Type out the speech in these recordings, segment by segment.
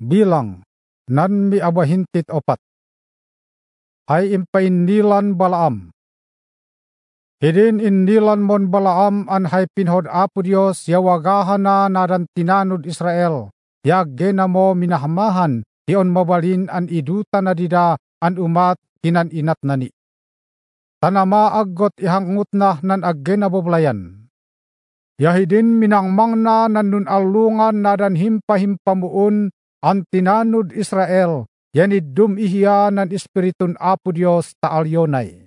Bilang nan mi abahintit opat. Ay impainilan Balaam. Hidin indilan mon Balaam an hay pinhod Apo Dios yawagahan na nadan tinanud Israel. Yagena mo minahamahan hiyon mabalin an iduta na dida an umat hinan inat nani. Tanama aggot ihangut na nan agena boblayan. Yahidin minangmang na nanun alungan nadan himpahimpamuun an tinanud Israel. Yanidum ihya nan Espiritun Apo Dios taalyonay.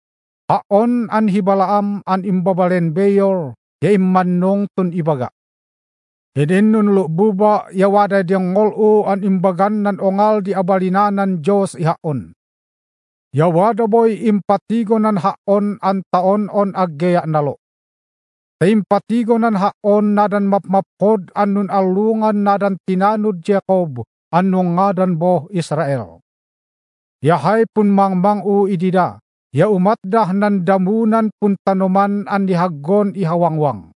Haon an hibalaam an imbabalen beyor, ya immanong tun ibaga. Hidin nun buba yawada diyang ngolu an imbagan nan ongal di abalinanan Diyos ihaon. Yawada boy impatigo nan haon an taon on aggeya nalo. Impatigo nan haon nadan mapmapod an nun alungan nadan tinanud Jacob anong ngadan boh Israel. Yahay pun mangmang idida. Ya umatdah nan damunan pun tanoman an dihaggon ihawangwang.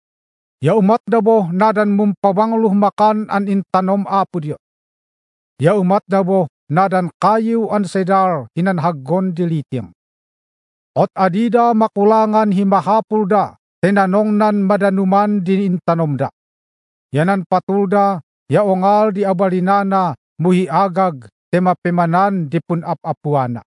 Ya umatda boh nadan mumpabangluh makan an intanom Apo Dios. Ya umatda boh nadan kayu an sedar hinan haggon dilitiam. Ot adida makulangan himahapul da tenanong nan madanuman din intanom da. Yanan patulda ya ongal di abalinana muhi agag tema pemanan dipun apuana.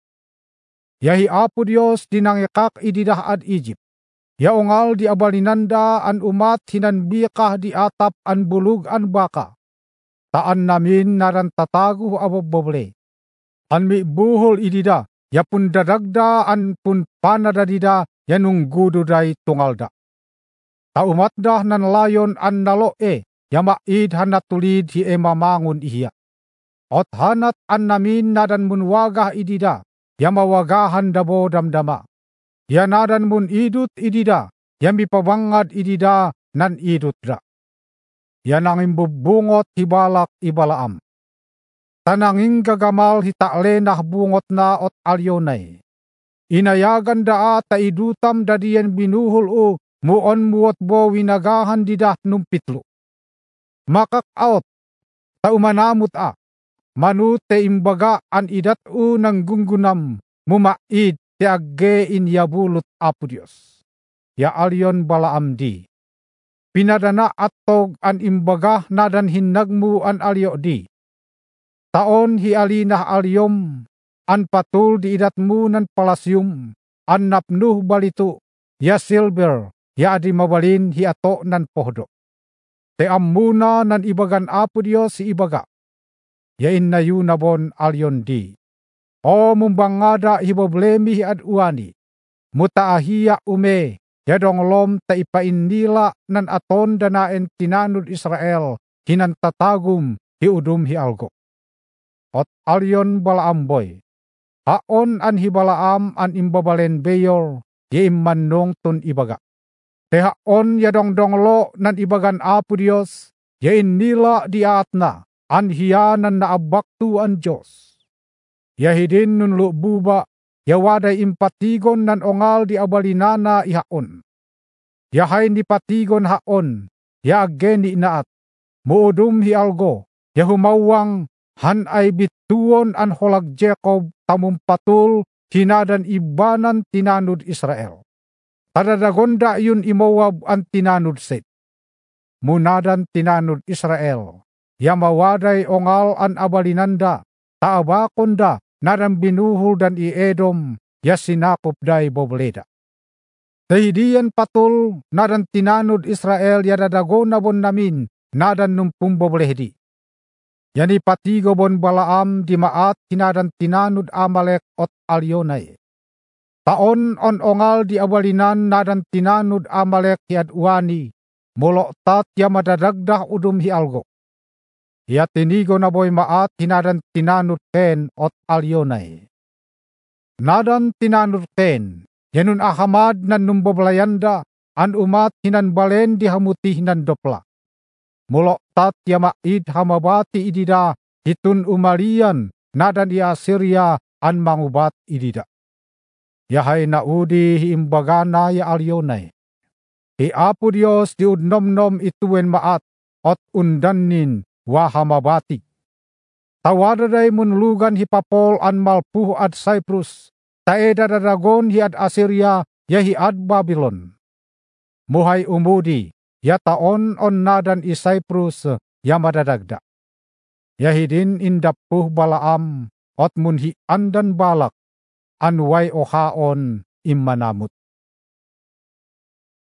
Yahi Apo Dios dinangikak ididah ad Egypt. Ya ongal di abalinanda an umat hinan bikah di atap an bulug an baka. Taan namin naran tatagu aboboble. An mi buhol idida, ya pun dadagda an pun panadadida yanung gududay tungalda. Ta umatdah nan layon an naloe, ya maid hanatulid hi emamangun ihya. Ot hanat an namin nadan munwagah idida, ya mawagahan dabo damdama. Ya nadan mun idut idida, ya mipabangad idida nan idut da. Ya nanging bubungot hibalak ibalaam. Tananging gagamal hitaklenah bungot na ot alyonay. Inayagan da ta idutam dadiyan binuhul muon muot bo winagahan didah numpitlo. Makak out, ta umanamut manu te imbaga an idat ng gunggunam mumaid te agge in yabulut Apo Dios. Ya alyon Balaam di. Pinadana atog an imbaga nadan hinagmu an alyo di. Taon hi alinah alyom an patul di idatmu nan palasyum an napnuh balito ya silver ya adi mabalin hi ato nan pohdo. Te ammuna nan ibagan Apo Dios si ibaga. Yain na yunabon alyon di. O mumbangada hiboblemi ad uani. Mutaahiya ume. Yadonglom ta ipainila nan aton danaen tinanud Israel. Hinan tatagum hiudum hi algo. Ot alyon Balaamboy. Haon an hibalaam an imbabalen beyor. Yaimmanong tun ibaga. Te haon yadongdonglo nan ibagan Apo Dios. Yain nila diatna. Anhiyanan na abaktu an Diyos. Yahidin nun buba, yawaday impatigon nan ongal di abalinana ihaon. Yahay ni patigon haon, ya ageni inaat, muudum hi algo, yahumawang han ay bituon an holag Jacob tamumpatul hinadan ibanan tinanud Israel. Tadadagonda yun imawab an tinanud set. Munadan tinanud Israel. Yamawaday ongal an abalinanda, taabakonda, naran binuhul dan iedom, ya sinakop day bobleda. Tahidiyan patul, naran tinanud Israel, ya dadago na bon namin, nadan numpung boblehdi. Yani patigo bon Balaam, di maat, hinadan tinanud Amalek ot alyonay. Taon on ongal di abalinan, nadan tinanud Amalek hiad uani, moloktat ya madadagdah udum hi algo. Ya tinigo na boy maat hinadan tinanut ken ot alyonay. Nadan tinanut ken, yanun ahamad nan numboblayanda, an umat hinan balen dihamuti hinan dopla. Mulok tat ya maid hamabati idida, hitun umalian, nadan ya Syria an mangubat idida. Yahay naudi hiimbagana ya alyonay. I Apo Dios diudnomnom ituen maat, ot undanin, wahamabati. Tawadaday munlugan hipapol an malpuh ad Cyprus, taeda dadagon hi ad Assyria, ya hi ad Babylon. Muhay umudi, ya taon on nadan i Cyprus, ya madadagda. Ya hidin indapuh Balaam, ot munhi andan balak, anway ohaon immanamut.